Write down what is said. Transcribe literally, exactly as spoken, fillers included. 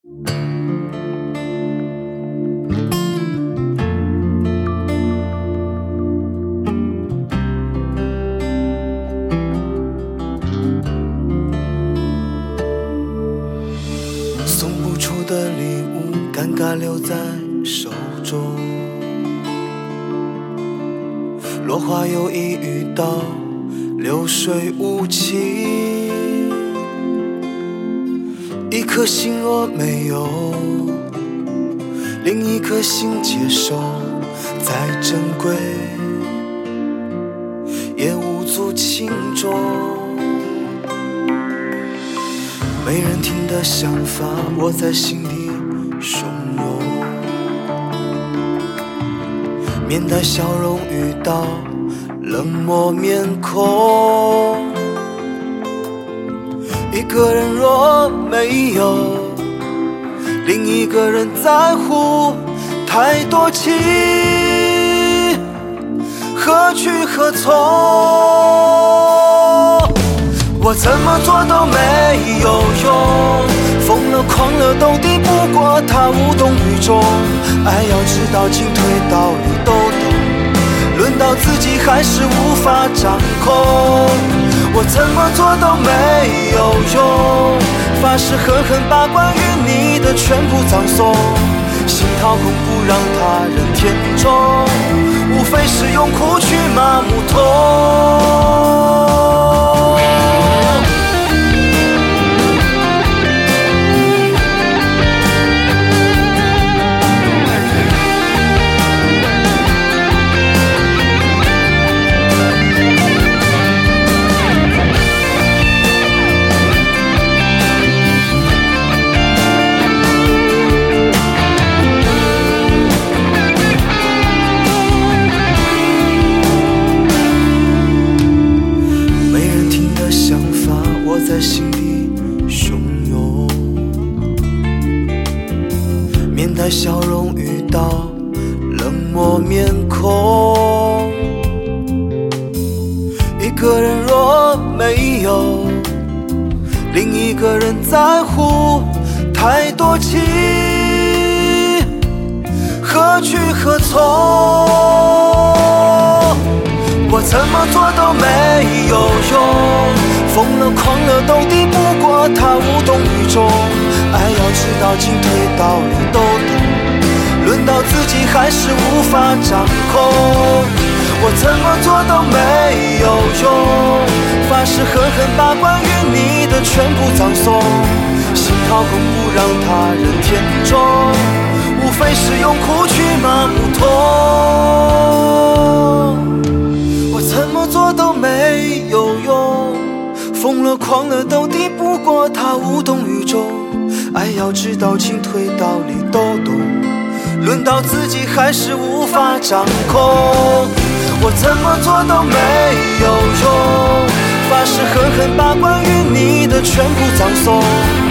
送不出的礼物，尴尬留在手中。落花有意遇到流水无情，一颗心若没有，另一颗心接受，再珍贵也无足轻重。没人听的想法，我在心底汹涌。面带笑容遇到冷漠面孔，一个人若没有，另一个人在乎，太多情何去何从？我怎么做都没有用，疯了狂了都敌不过他无动于衷。爱要知道进退道理都懂，轮到自己还是无法掌控。我怎么做都没有用，发誓狠狠把关于你的全部葬送，心掏空不让他人填充，无非是用苦去麻木痛。在心底汹涌，面带笑容遇到冷漠面孔，一个人若没有，另一个人在乎，太多情何去何从？我怎么做都没有用，疯了狂了都敌不过他无动于衷。爱要知道进退道理都懂，轮到自己还是无法掌控。我怎么做都没有用，发誓狠狠把关于你的全部葬送，心掏空不让他人填充，无非是用苦去麻木痛。我怎么做都没有用，疯了狂了都敌不过他无动于衷。爱要知道进退道理都懂，轮到自己还是无法掌控。我怎么做都没有用，发誓狠狠把关于你的全部葬送，